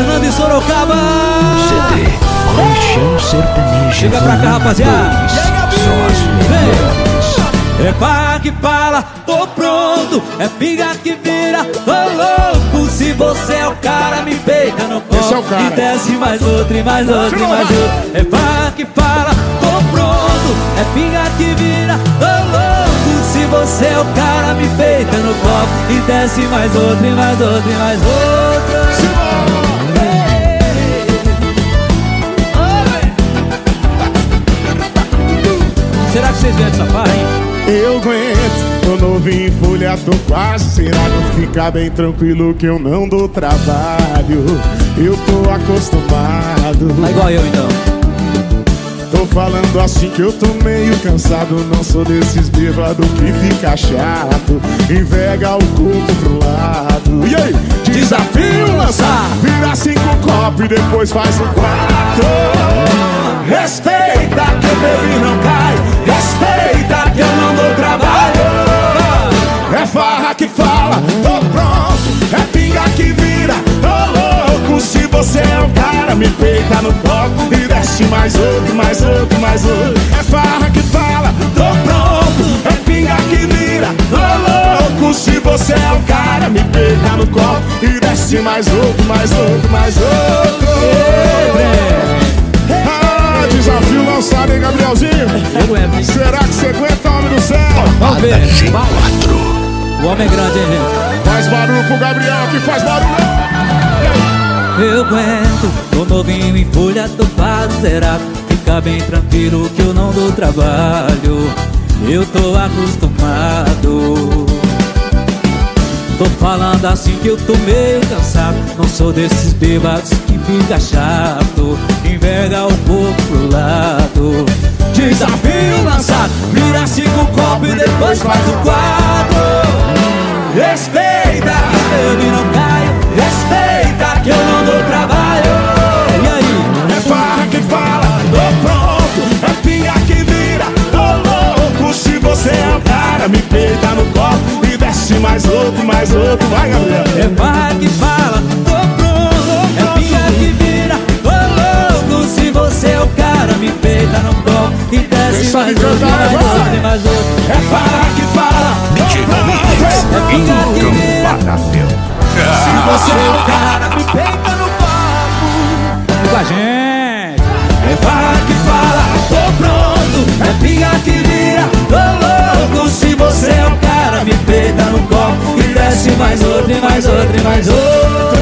Fernando e Sorocaba. CD Paixão Sertaneja. Chega pra cá, rapaziada. Só as melhores. É pá que fala, tô pronto. É pinga que vira, tô louco. Se você é o cara, me beija no copo. Esse é o cara. E desce mais outro, e mais outro, e mais outro. É pá que fala, tô pronto. É pinga que vira, tô louco. Se você é o cara, me beija no copo. E desce mais outro, e mais outro, e mais outro. Será que vocês vêm de safari, hein? Eu aguento, tô novinho em folha, tô quase. Será que fica bem tranquilo que eu não dou trabalho? Eu tô acostumado. Tá igual eu então. Tô falando assim que eu tô meio cansado. Não sou desses bêbados que fica chato, invega o corpo pro lado. E aí? Desafio lançar, vira 5 copos e depois faz um 4. Respeita que eu bebi não cai. Respeita que eu não dou trabalho. É farra que fala, tô pronto. É pinga que vira, tô louco. Se você é um cara, me peita no copo e desce mais outro, mais outro, mais outro. É farra que fala, tô pronto. É pinga que vira, tô louco. Se você é um cara, me peita no copo e desce mais outro, mais outro, mais outro. Desafio lançado, hein, Gabrielzinho? Eu aguento, hein? Será que você aguenta, homem do céu? Vamos ver. G4. O homem é grande, hein, gente? Faz barulho pro Gabriel aqui, faz barulho. Eu aguento, tô novinho em folha, tô quase zerado. Fica bem tranquilo que eu não dou trabalho. Eu tô acostumado. Tô falando assim que eu tô meio cansado. Não sou desses bêbados que fica chato, enverga o corpo pro lado. Desafio lançado, vira 5 copos e depois faz o 4. Respeita que eu não caio. Respeita que eu não dou trabalho. E aí? É farra que fala, tô pronto. É pinga que vira, tô louco. Se você é o cara, me peita no copo e desce mais outro, mais outro. Vai, Gabriel. É farra que fala, tô pronto. É pinga que vira, tô louco. Se você é o cara, me peita no copo e desce mais outro, mais outro, mais outro. É farra que fala, tô pronto. É pinga que vira, se você é o cara, me peita no copo. Com a gente. É farra que fala, tô pronto. É pinga que vira, tô louco. Se você é o cara, me peita no copo e desce mais outro, e mais outro, e mais outro.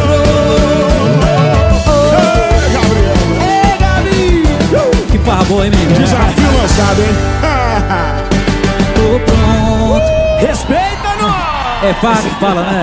Ei, Gabriel. Ei, Gabi! Que farra boa, hein, menino? Desafio lançado, hein? Tô pronto. Respeita nós! É farra que fala, né?